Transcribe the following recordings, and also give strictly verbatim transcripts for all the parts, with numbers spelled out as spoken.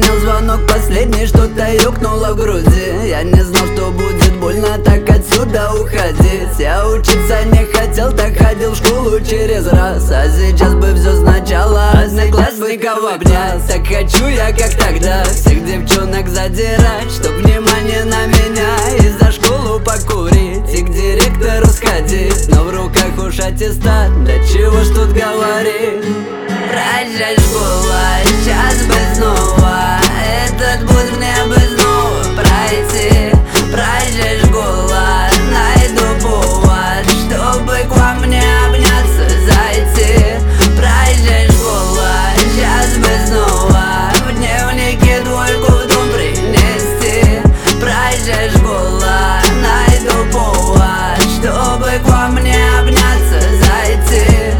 Прозвонил звонок последний, что-то ёкнуло в груди. Я не знал, что будет больно, так отсюда уходить. Я учиться не хотел, так ходил в школу через раз. А сейчас бы все сначала, одноклассников обнять. Так хочу я, как тогда, всех девчонок задирать, чтоб внимание на меня и за школу покурить, и к директору сходить, но в руках уж аттестат, да чего ж тут говорить. Прощай, школа, сейчас бы снова этот путь мне бы снова пройти. Прощай, школа, найду повод, чтобы к вам мне обняться, зайти. Прощай, школа, сейчас бы снова в дневнике двойку в дом принести. Прощай, школа, найду повод, чтобы к вам мне обняться, зайти.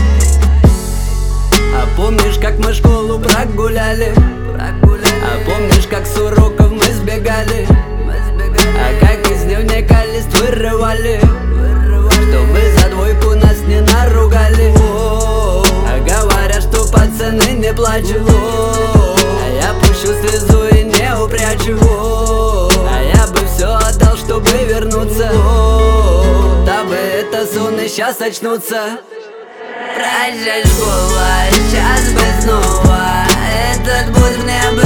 А помнишь, как мы школу прогуляли? А помнишь, как с уроков мы сбегали? А как из дневника лист вырывали, чтобы за двойку нас не наругали. А говорят, что пацаны не плачут, а я пущу слезу и не упрячу. А я бы все отдал, чтобы вернуться, дабы это сон и сейчас очнуться. Прощай, школа, сейчас бы снова этот путь мне бы